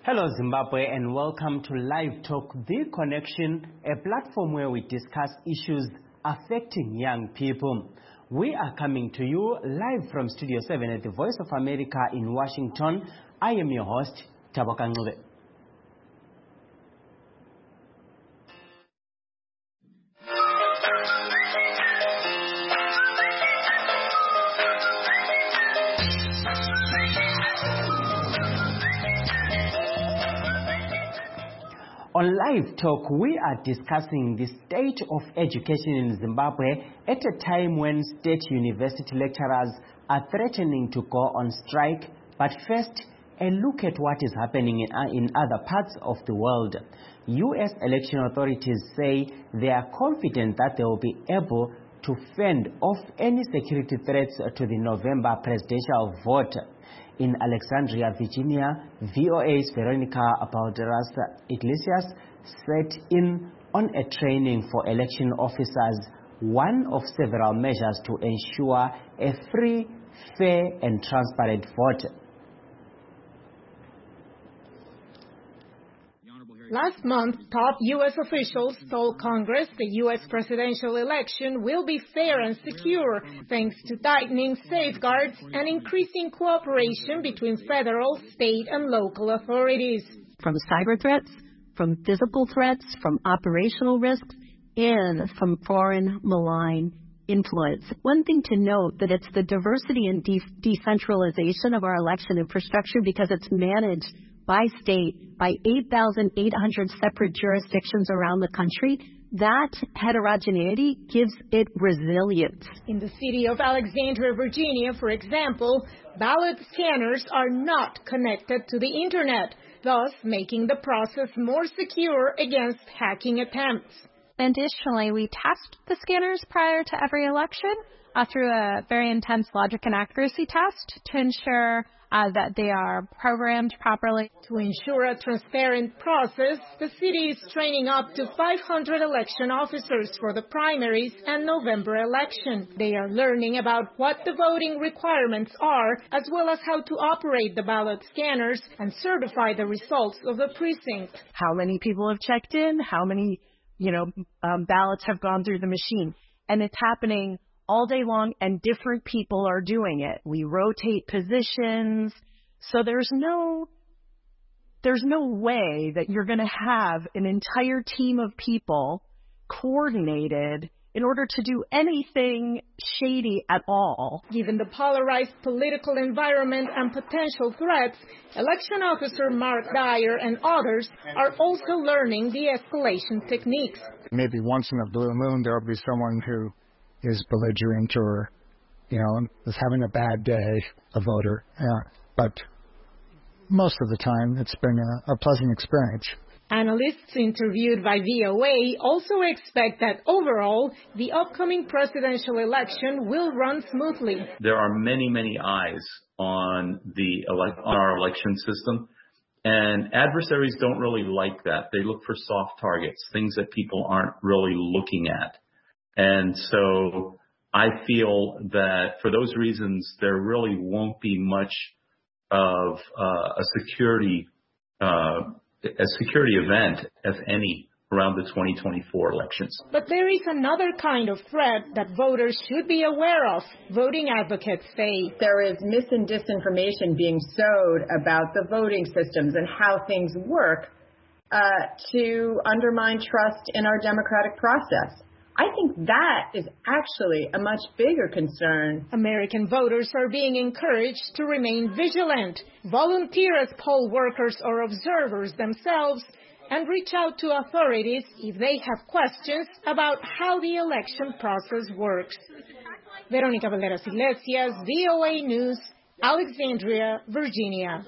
Hello Zimbabwe and welcome to Live Talk, The Connection, a platform where we discuss issues affecting young people. We are coming to you live from Studio 7 at the Voice of America in Washington. I am your host, Taboka Ngube. On Live Talk, we are discussing the state of education in Zimbabwe at a time when state university lecturers are threatening to go on strike. But first, a look at what is happening in other parts of the world. U.S. election authorities say they are confident that they will be able to fend off any security threats to the November presidential vote. In Alexandria, Virginia, VOA's Veronica Balderas Iglesias set in on a training for election officers, one of several measures to ensure a free, fair and transparent vote. Last month, top U.S. officials told Congress the U.S. presidential election will be fair and secure thanks to tightening safeguards and increasing cooperation between federal, state, and local authorities. From cyber threats, from physical threats, from operational risks, and from foreign malign influence. One thing to note that it's the diversity and decentralization of our election infrastructure because it's managed by state, by 8,800 separate jurisdictions around the country. That heterogeneity gives it resilience. In the city of Alexandria, Virginia, for example, ballot scanners are not connected to the internet, thus making the process more secure against hacking attempts. Additionally, we test the scanners prior to every election through a very intense logic and accuracy test to ensure that they are programmed properly. To ensure a transparent process, the city is training up to 500 election officers for the primaries and November election. They are learning about what the voting requirements are, as well as how to operate the ballot scanners and certify the results of the precinct. How many people have checked in? How many, ballots have gone through the machine? And it's happening all day long, and different people are doing it. We rotate positions. So there's no way that you're going to have an entire team of people coordinated in order to do anything shady at all. Given the polarized political environment and potential threats, election officer Mark Dyer and others are also learning the escalation techniques. Maybe once in a blue moon there will be someone who is belligerent or, is having a bad day, a voter. But most of the time, it's been a pleasant experience. Analysts interviewed by VOA also expect that overall, the upcoming presidential election will run smoothly. There are many, many eyes on our election system, and adversaries don't really like that. They look for soft targets, things that people aren't really looking at. And so I feel that for those reasons, there really won't be much of a security event, if any, around the 2024 elections. But there is another kind of threat that voters should be aware of, voting advocates say. There is mis and disinformation being sowed about the voting systems and how things work to undermine trust in our democratic process. I think that is actually a much bigger concern. American voters are being encouraged to remain vigilant, volunteer as poll workers or observers themselves, and reach out to authorities if they have questions about how the election process works. Veronica Balderas Iglesias, VOA News, Alexandria, Virginia.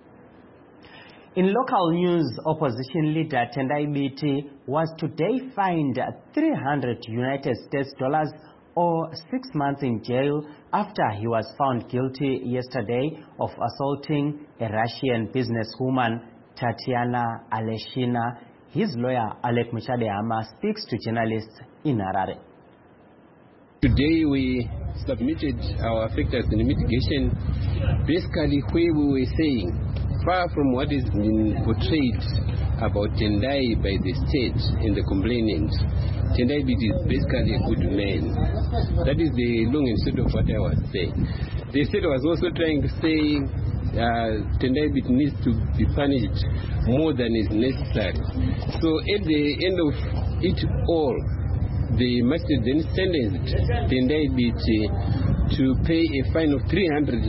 In local news, opposition leader Tendai Biti was today fined $300 United States or 6 months in jail after he was found guilty yesterday of assaulting a Russian businesswoman, Tatiana Aleshina. His lawyer, Alek Muchadehama, speaks to journalists in Harare. Today we submitted our factors in mitigation, basically where we were saying far from what is been portrayed about Tendai by the state and the complainant, Tendai Biti is basically a good man. That is the long and short of what I was saying. The state was also trying to say Tendai Biti needs to be punished more than is necessary. So at the end of it all, the magistrate then sentenced Tendai Biti to pay a fine of $300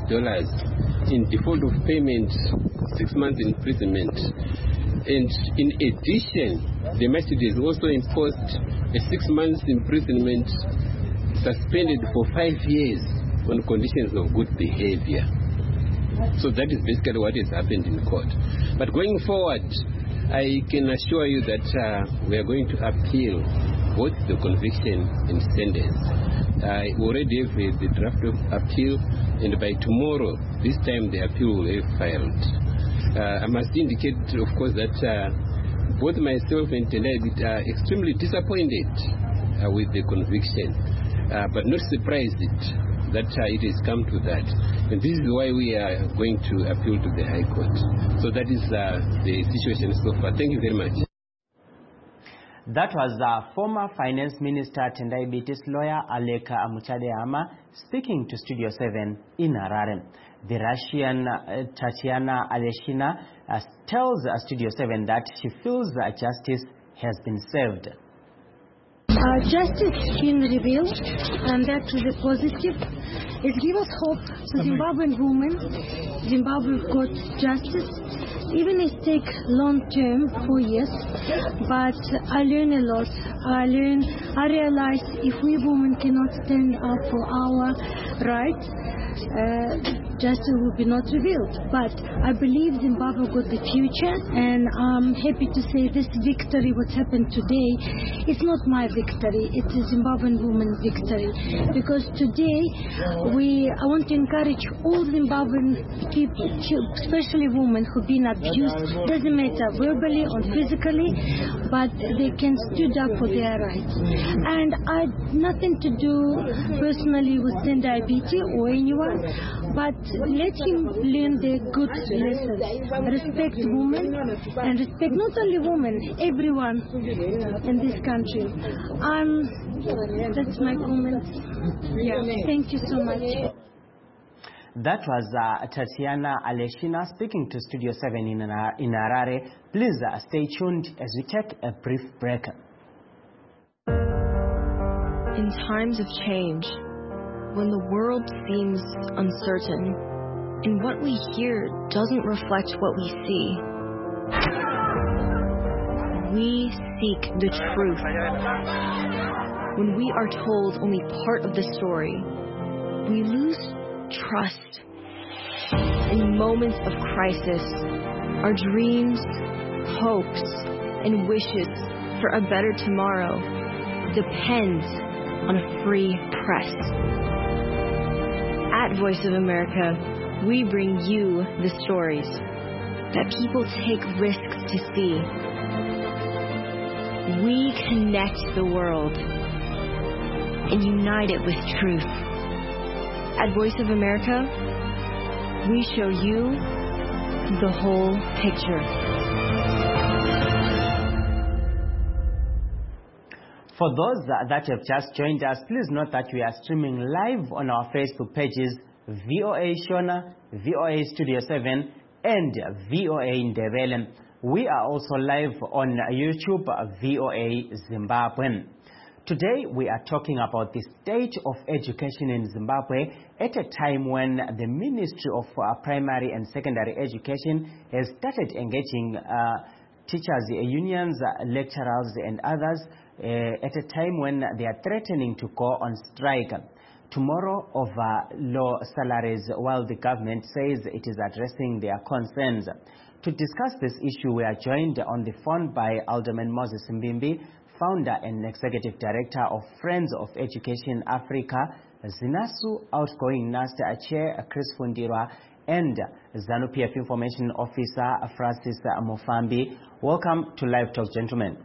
in default of payment, 6 months imprisonment. And in addition, the magistrate has also imposed a 6 months imprisonment suspended for 5 years on conditions of good behavior. So that is basically what has happened in court. But going forward, I can assure you that we are going to appeal both the conviction and sentence. I already have the draft of appeal, and by tomorrow, this time the appeal will have filed. I must indicate, of course, that both myself and Tendai Biti are extremely disappointed with the conviction, but not surprised that it has come to that. And this is why we are going to appeal to the High Court. So that is the situation so far. Thank you very much. That was former Finance Minister Tendai Biti's lawyer Aleka Amuchadeyama speaking to Studio 7 in Harare. The Russian Tatiana Aleshina tells Studio 7 that she feels that justice has been served. Justice been revealed, and that is a positive. It gives us hope to Zimbabwean women. Zimbabwe got justice. Even it takes long term, 4 years, but I learn a lot. I realize if we women cannot stand up for our rights, justice will be not revealed. But I believe Zimbabwe got the future, and I'm happy to say this victory, what happened today, it's not my victory, it's a Zimbabwean woman victory. Because today, I want to encourage all Zimbabwean people, especially women who've been abused, doesn't matter verbally or physically, but they can stand up for their rights. And I nothing to do personally with Tendai Biti or anyone, but let him learn the good lessons. Respect women, and respect not only women, everyone in this country. That's my comment. Yeah, thank you so much. That was Tatiana Aleshina speaking to Studio 7 in Harare. Please stay tuned as we take a brief break. In times of change, when the world seems uncertain, and what we hear doesn't reflect what we see, we seek the truth. When we are told only part of the story, we lose trust. In moments of crisis, our dreams, hopes, and wishes for a better tomorrow depends on a free press. At Voice of America, we bring you the stories that people take risks to see. We connect the world and unite it with truth. At Voice of America, we show you the whole picture. For those that have just joined us, please note that we are streaming live on our Facebook pages, VOA Shona, VOA Studio 7, and VOA Ndebele. We are also live on YouTube, VOA Zimbabwe. Today we are talking about the state of education in Zimbabwe at a time when the Ministry of Primary and Secondary Education has started engaging teachers' unions, lecturers and others at a time when they are threatening to go on strike tomorrow over low salaries, while the government says it is addressing their concerns. To discuss this issue, we are joined on the phone by Alderman Moses Mbimbi, founder and executive director of Friends of Education Africa, ZINASU outgoing NASTA chair Chris Fundirwa, and ZANU-PF information officer Francis Mufambi. Welcome to Live Talk, gentlemen.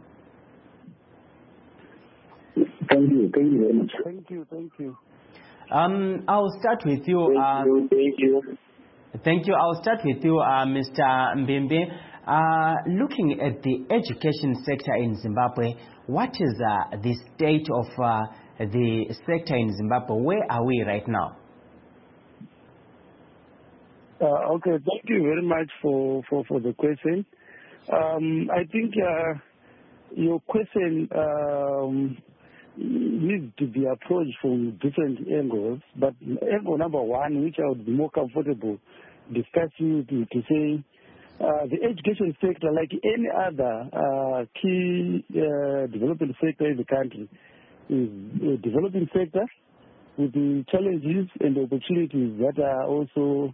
Thank you very much. I'll start with you. Thank you. Thank you. I'll start with you, Mr. Mbimbi. Looking at the education sector in Zimbabwe, what is the state of the sector in Zimbabwe? Where are we right now? Okay, thank you very much for the question. I think your question needs to be approached from different angles, but angle number one, which I would be more comfortable discussing, to say the education sector, like any other key development sector in the country, is a developing sector with the challenges and the opportunities that are also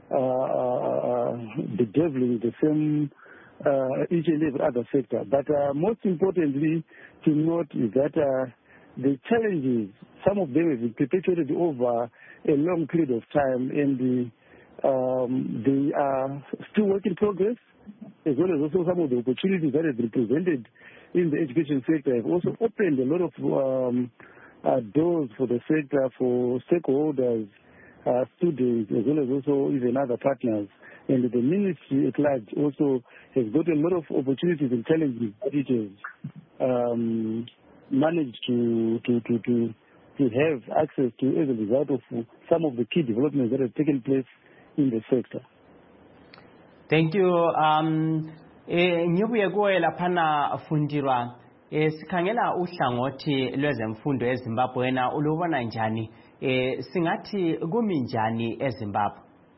bedeviling the same each and every other sector. But most importantly to note is that the challenges, some of them have been perpetuated over a long period of time, and they are still work in progress, as well as also some of the opportunities that have been presented in the education sector have also opened a lot of doors for the sector, for stakeholders, students, as well as also even other partners. And the ministry at large also has got a lot of opportunities and challenges that it has managed to have access to as a result of some of the key developments that have taken place in the sector. Thank you. Ngibuye kuwe laphana Fundirwa. Sikhangela uhlangothi lwezemfundo eZimbabwe na ulubona njani? Singathi kumi njani eZimbabwe?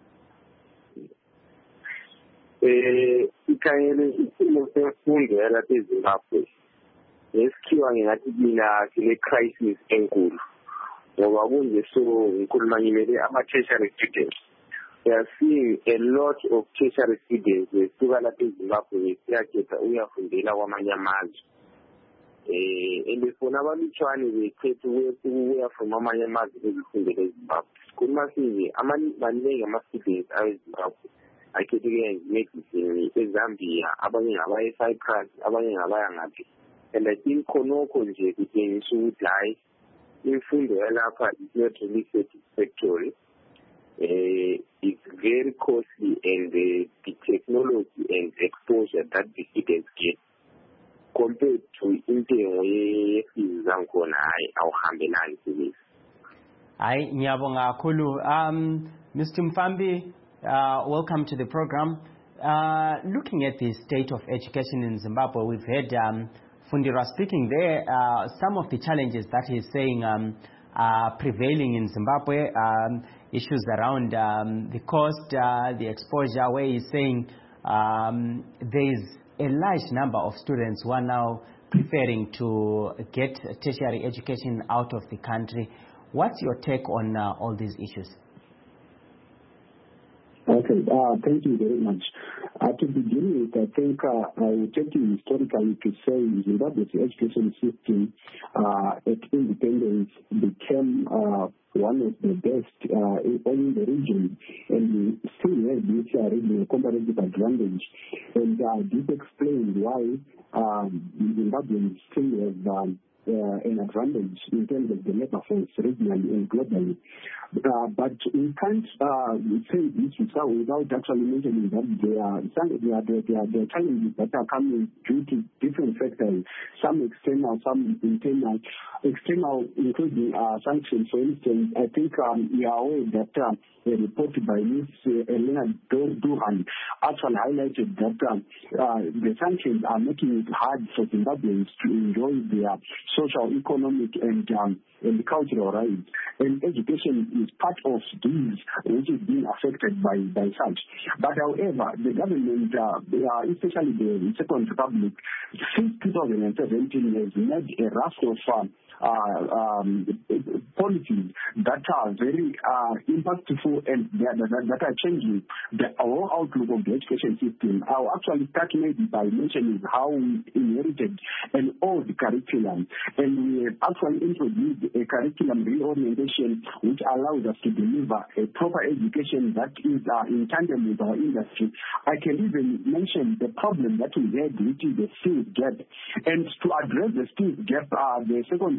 Sikhangele isimo semfundo yalapha eZimbabwe. Ngesikhiwa ngingathi mina sine crisis enkulu. Ngoba kunje so ngikhuluma ngimele ama-tertiary students. We are seeing a lot of tertiary students besuka lapha eZimbabwe siyakhetha uyafundela kwamanye amazwe. And before abalutshwane bekhetha ukuya from amanye amazwe bezifundela eZimbabwe. Sikhuluma sinje maningi ama-students aweZimbabwe akhethe ukuya medicine eZambia, abanye ngabaya eCyprus, abanye ngabaya ngaphi. And I think khonokho nje kutshengisa ukuthi hayi imfundo yalapha is not really satisfactory. It's very costly, and the technology and exposure that the students get compared to intengo ye-fees zankhona hayi awuhambelani kulezi. Hayi ngiyabonga kakhulu. Mr. Mfambi, welcome to the program. Looking at the state of education in Zimbabwe, we've heard Fundira speaking there. Some of the challenges that he's saying are prevailing in Zimbabwe, issues around the cost, the exposure, where he's saying there's a large number of students who are now preferring to get tertiary education out of the country. What's your take on all these issues? Okay, thank you very much. To begin with, I think I will take you historically to say Zimbabwe's education system at independence became one of the best in the region, and we still have this regional comparative advantage. And this explains why Zimbabweans still have an advantage in terms of the labor force regionally and globally. But we can't say this without actually mentioning that there are challenges that are coming due to different factors, some external, some internal. External, including sanctions. For instance, I think we are aware that a report by Ms. Elena Duhan actually highlighted that the sanctions are making it hard for Zimbabweans to enjoy their social, economic, and cultural rights. And education is part of these, which is being affected by such. But however, the government, especially the Second Republic, since 2017 has made a raft of policies that are very impactful and that are changing the whole outlook of the education system. I'll actually start maybe by mentioning how we inherited an old curriculum, and we have actually introduced a curriculum reorientation which allows us to deliver a proper education that is in tandem with our industry. I can even mention the problem that we had, which is the skills gap. And to address the skills gap, the Second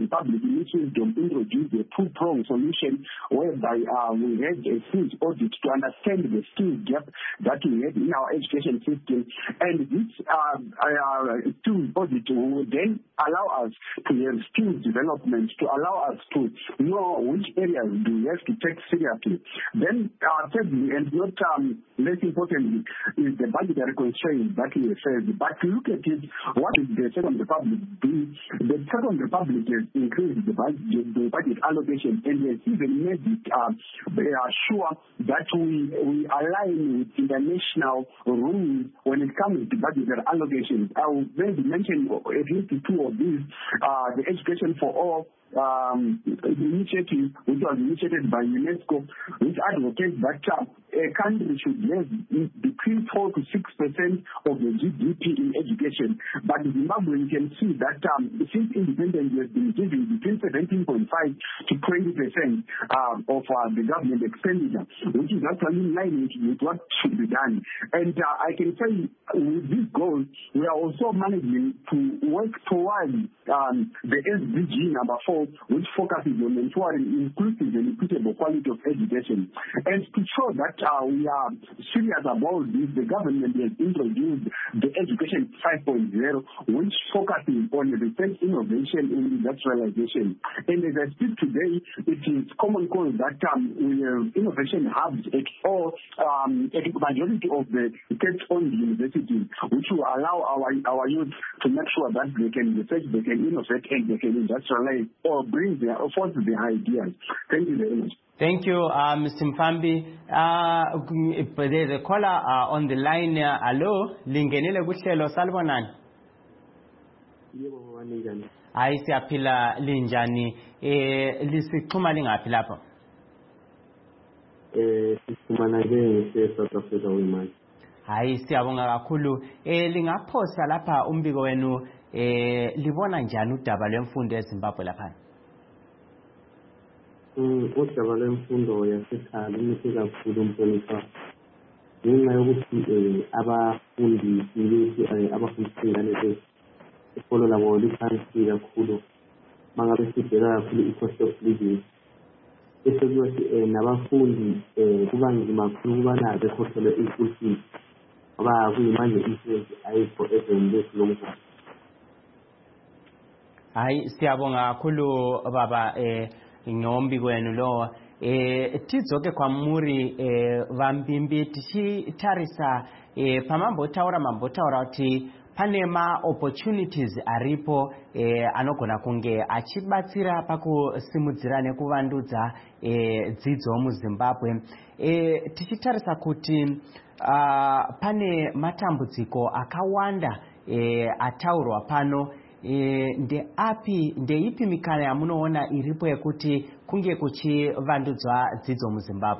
Republic in its wisdom introduced a two-pronged solution whereby we had a skills audit to understand the skills gap that we have in our education system. And this skills audit will then allow us to have skills development, to allow us to know which areas do we have to take seriously. Then thirdly, and not less importantly, is the budgetary constraints that we face. But to look at it, what did the Second Republic do? The Second Republic has increased the budget allocation, and has even made it sure that we align with international rules when it comes to budgetary allocations. I will maybe mention at least two of these. The Education for All initiative, which was initiated by UNESCO, which advocates that a country should have between 4 to 6% of the GDP in education. But in Zimbabwe, you can see that since independence, we have been giving between 17.5 to 20% of the government expenditure, which is actually in line with what should be done. And I can say with this goal, we are also managing to work towards the SDG number 4, which focuses on ensuring inclusive and equitable quality of education. And to show that we are serious about this, the government has introduced the Education 5.0, which focuses on research, innovation, and industrialization. And as I speak today, it is common cause that we have innovation hubs at all, at the majority of the state-owned universities, which will allow our youth to make sure that they can research, they can innovate, and they can industrialize or bring their ideas. Thank you very much. Thank you, Mr. Mfambi. There's a caller on the line. Hello, lingenile kuhlelo salibonani. Yebo njani? Hayi siyaphila linjani? Lisixhuma lingaphi lapha? Sifumana ke South Africa wemanje. Hayi siyabonga kakhulu. Lingaphosa lapha umbiko wenu libona njani udaba lwemfundo eZimbabwe lapha? Udaba lwemfundo yasekhaya luhle kakhulu umhlonipha. Ngenxa yokuthi abafundi bethu abafundisa ingane zethu ikolo labo liphansi kakhulu mangabe sibheka kakhulu i-cost of living. Bese kuyothi nabafundi kuba nzima kakhulu ukubana bekhokhele i-school fees ngoba kuyimanje i-fees ayikho ezweni lethu lomhlaba. Hayi siyabonga kakhulu baba ngombiko wenu lo tidzoke kwamuri vambimbi tichitarisa mambotaura kuti pane ma-opportunities aripo anogona kunge achibatsira pakusimudzira nekuvandudza dzidzo muZimbabwe. Tichitarisa kuti pane matambudziko akawanda ataurwa pano. Ndeipi mikana yamunoona iripo yekuti kunge kuchivandudzwa dzidzo muZimbabwe?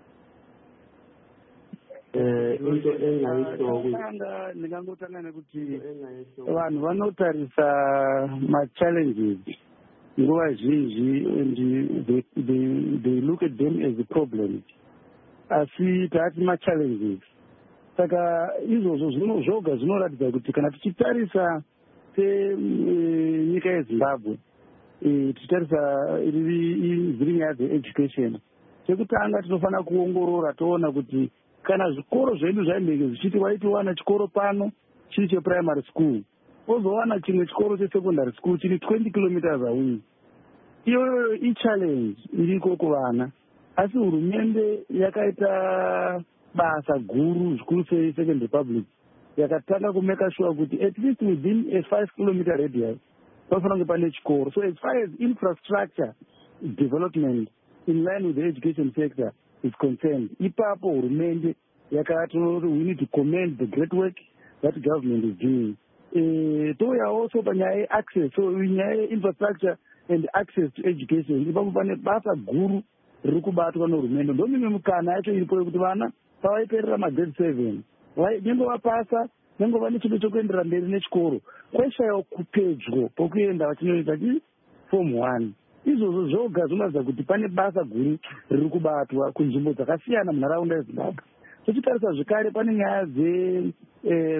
Into engayisho ndingangotanga nekuti vanhu vanotarisa ma-challenges nguva zhinji and they look at them as problems, asi taati ma-challenges. Saka izvozvo zvoga zvinoratidza kuti kana tichitarisa senyika yeZimbabwe tichitarisa dziri nyaya dzeeducation, chekutanga tinofanira kuongorora toona kuti kana zvikoro zvedu zvainenge zvichiti waiti wana chikoro pano chiri cheprimary school wozowana chimwe chikoro chesecondary school chiri 20 kilometers away, iyoyo ichallenge iriko kuvana. Asi hurumende yakaita basa guru zvikuru sei Second Republic yakatanga kumeka sure kuti at least within a 5 kilometer radius panofanira kunge pane chikoro. So as far as infrastructure development in line with the education sector is concerned, ipapo hurumende yakati we need to commend the great work that government is doing. Touya also panyaya access, so nyaya infrastructure and access to education ipapo pane basa guru riri kubatwa nehurumende. Ndomimwe mukana yacho iripo yekuti vana pavaiperera magrade 7 nyengo vapasa nyengo vane chido chokuendera mberi nechikoro kwaishayawo kupedyo pokuenda vachinoita form 1. Izvozvo zvoga zvinoratidza kuti pane basa guru riri kubatwa kunzvimbo dzakasiyana munharaunda yeZimbabwe. Tichitarisa zvekare pane nyaya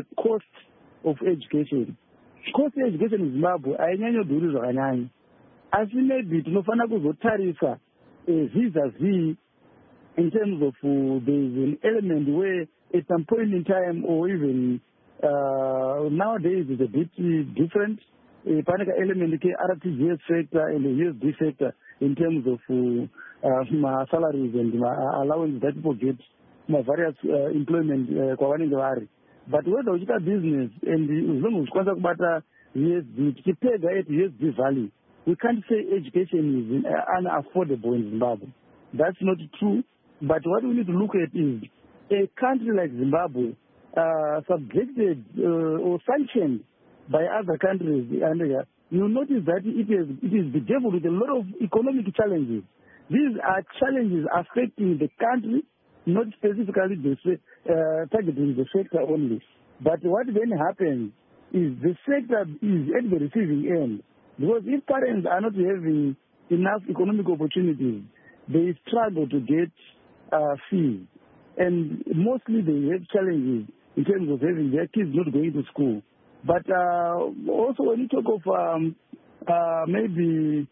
cost of education. Cost of education muZimbabwe hainyanyodhuri zvakanyanya, asi maybe tinofana kuzotarisa vis-a-vis in terms of there's an element where at some point in time or even nowadays it's a bit different. Panaka element ke RTGS sector and the USD sector in terms of salaries and allowance that people get various employment kwavanenge vari. But whether uchita business and as long as ukwanisa kubata USD tichipedza at USD value, we can't say education is unaffordable in Zimbabwe. That's not true. But what we need to look at is a country like Zimbabwe subjected or sanctioned by other countries. And you notice that it is bedeviled with a lot of economic challenges. These are challenges affecting the country, not specifically targeting the sector only. But what then happens is the sector is at the receiving end. Because if parents are not having enough economic opportunities, they struggle to get fees. And mostly they have challenges in terms of having their kids not going to school. But also when you talk of maybe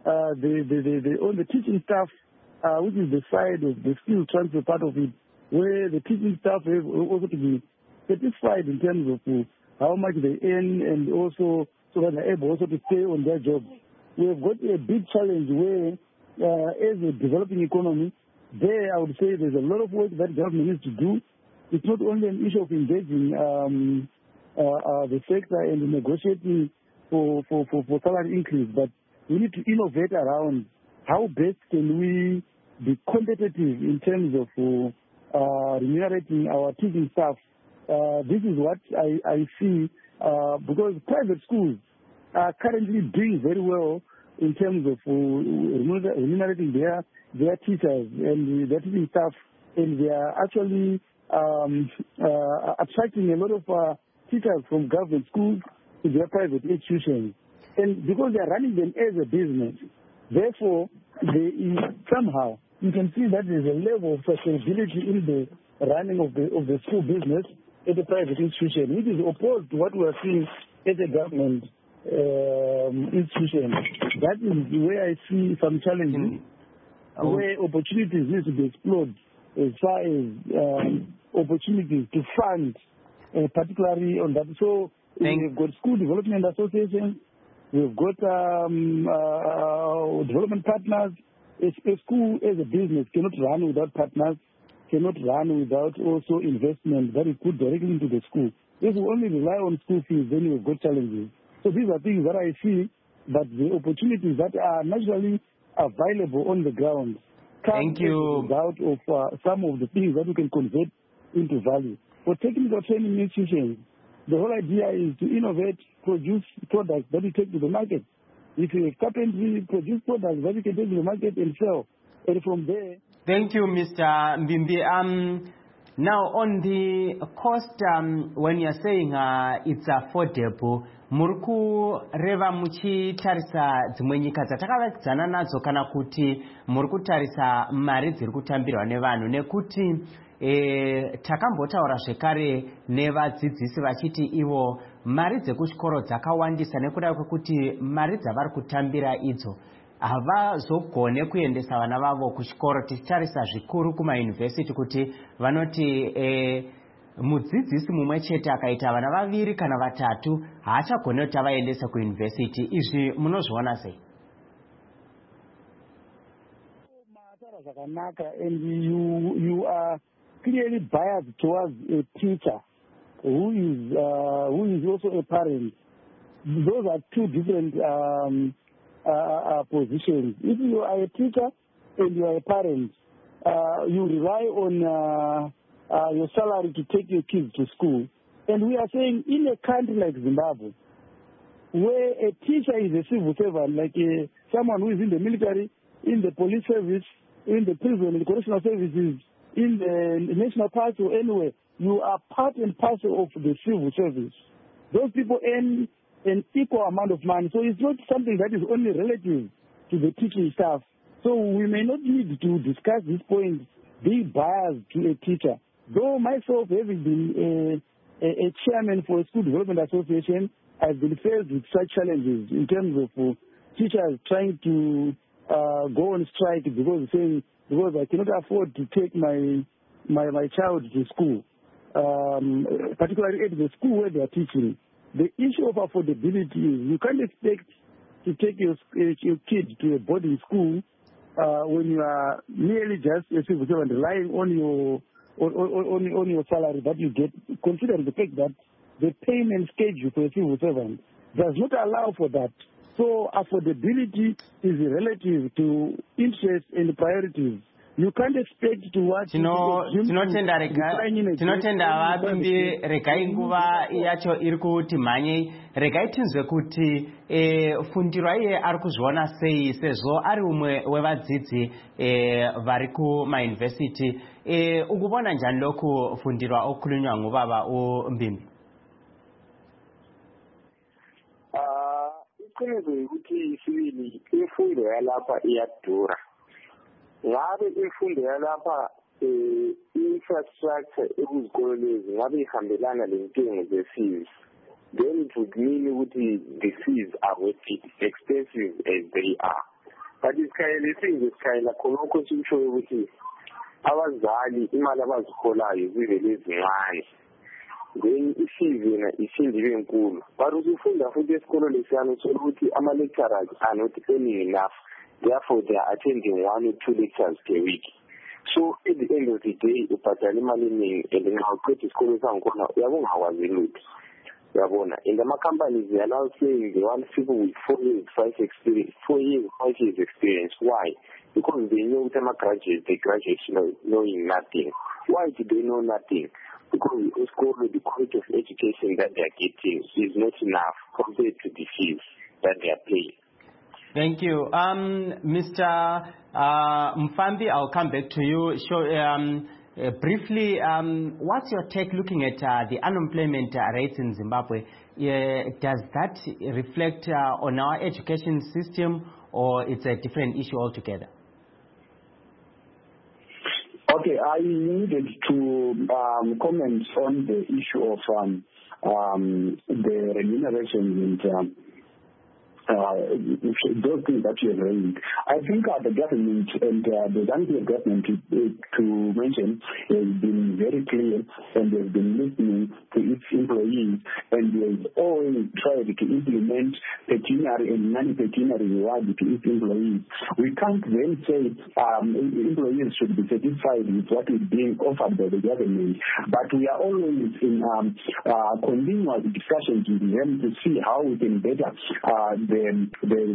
on the teaching staff, which is the side of the skill transfer part of it, where the teaching staff have also to be satisfied in terms of how much they earn and also so that they're able also to stay on their jobs. We have got a big challenge where, as a developing economy, there I would say there's a lot of work that government needs to do. It's not only an issue of engaging the sector and negotiating for salary increase, but we need to innovate around how best can we be competitive in terms of remunerating our teaching staff. This is what I see because private schools are currently doing very well in terms of remunerating their teachers and their teaching staff, and they are actually attracting a lot of teachers from government schools to their private institutions. And because they are running them as a business, therefore, somehow you can see that there is a level of sustainability in the running of the school business at a private institution, which is opposed to what we are seeing at a government institution. That is where I see some challenges, where opportunities need to be explored as far as opportunities to fund, particularly on that. So we've got school development associations, we've got development partners. A school as a business cannot run without partners, cannot run without also investment that is put directly into the school. If we only rely on school fees, then we've got challenges. So these are things that I see, but the opportunities that are naturally available on the ground come out of some of the things that we can convert into value. For technical training institutions, the whole idea is to innovate, produce products that we take to the market. If you have carpentry, produce products that you can take to the market and sell. And from there... Thank you, Mr. Mbimbi. Now, on the cost, when you're saying it's affordable, murku reva muchitarisa dzimwe nyika dzatakavakidzana nadzo kana kuti murikutarisa mari dziri kutambirwa nevanhu nekuti takambotaura zvekare nevadzidzisi vachiti ivo mari dzekuchikoro dzakawandisa nekuda kwekuti mari dzavari kutambira idzo havazogone kuendesa vana vavo kuchikoro. Tichitarisa zvikuru kumayunivhesiti kuti vanoti mudzidzisi mumwe chete akaita vana vaviri kana vatatu haachagone kuti avaendesa kuyunivhesiti. Izvi munozviona sei? And you are clearly biased towards a teacher who is also a parent. Those are two different positions. If you are a teacher and you are a parent, you rely on your salary to take your kids to school. And we are saying in a country like Zimbabwe, where a teacher is a civil servant, like someone who is in the military, in the police service, in the prison, in the correctional services, in the national park or anywhere, you are part and parcel of the civil service. Those people earn an equal amount of money. So it's not something that is only relative to the teaching staff. So we may not need to discuss this point, being biased to a teacher. Though myself, having been a chairman for a school development association, I've been faced with such challenges in terms of teachers trying to go on strike because I cannot afford to take my child to school, particularly at the school where they are teaching. The issue of affordability is you can't expect to take your kid to a boarding school when you are merely just a civil servant relying on your salary that you get, considering the fact that the payment schedule for a civil servant does not allow for that. So affordability is relative to interest and priorities. You can't expect to watch. Tinotenda vapimbi regai nguva yacho iri kuti mhanye regai tinzwe kuti fundiro iye ari kuzviona sei sezvo ari umwe wevadzidzi vari kumayunivhesiti. Ukubona njani lokhu fundirwa okukhulunywa ngubaba uMbimbi? Iqiniso ukuthi sibili imfundo yalapha iyadura. Ngabe imfundo yalapha infrastructure ekuzikolo lezi ngabe ihambelana lentengo ze-fees, then it would mean ukuthi the fees are worth it, expensive as they are. But isikhayela khonokho sikushoyo ukuthi abazali imali abaziholayo zibe lezincane, then i-fees yena isindi ibe nkulu. But usufunda futhi esikolo lesiyana uthola ukuthi ama-lecturers are not earning enough. Therefore, they are attending 1 or 2 lectures per week. So, at the end of the day, ubhadala imali eningi and ngaqeda isikolo sangikhona uyabona ngakwazi lutho. Uyabona, and ama-companies they are now saying they want people with 4 years, 5 years experience. Why? Because they know that graduates, they graduate knowing nothing. Why do they know nothing? Because the quality of education that they are getting is not enough compared to the fees that they are paying. Thank you. Mr. Mfambi, I'll come back to you. Briefly, what's your take looking at the unemployment rates in Zimbabwe? Does that reflect on our education system, or it's a different issue altogether? Okay, I needed to comment on the issue of the remuneration and those things that you have raised. I think the government and the Zambia government, to mention, has been very clear and has been listening to its employees, and has always tried to implement pecuniary and non-pecuniary reward to its employees. We can't then say employees should be satisfied with what is being offered by the government, but we are always in continuous discussions with them to see how we can better the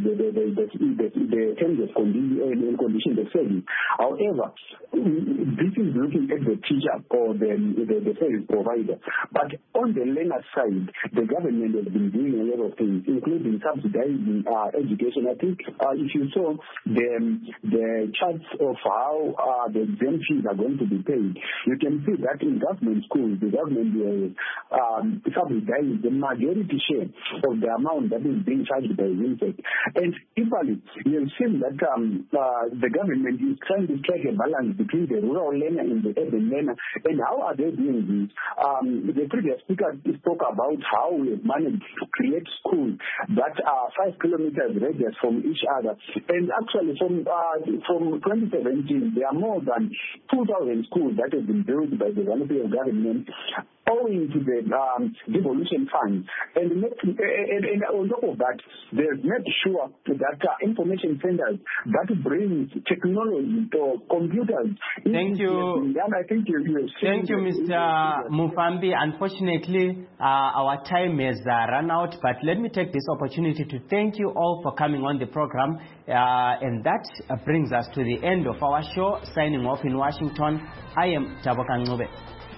terms of conditions of service. However, this is looking at the teacher or the service provider. But on the learner side, the government has been doing a lot of things, including subsidizing education. I think if you saw the charts of how the exam fees are going to be paid, you can see that in government schools, the government will subsidize the majority share of the amount that is being charged by UNICEF. And equally, you have seen that the government is trying to strike a balance between the rural learner and the urban learner. And how are they doing this? The previous speaker spoke about how we have managed to create schools that are 5 kilometers radius from each other. And actually, from 2017, there are more than 2,000 schools that have been built by the Zambian government, owing to the devolution fund. And on top of that, they've made sure that information centers that brings technology or computers. Thank you. I think Thank you, Mr. Mufambi. Unfortunately, our time has run out, but let me take this opportunity to thank you all for coming on the program. And that brings us to the end of our show. Signing off in Washington, I am Taboka Ngube.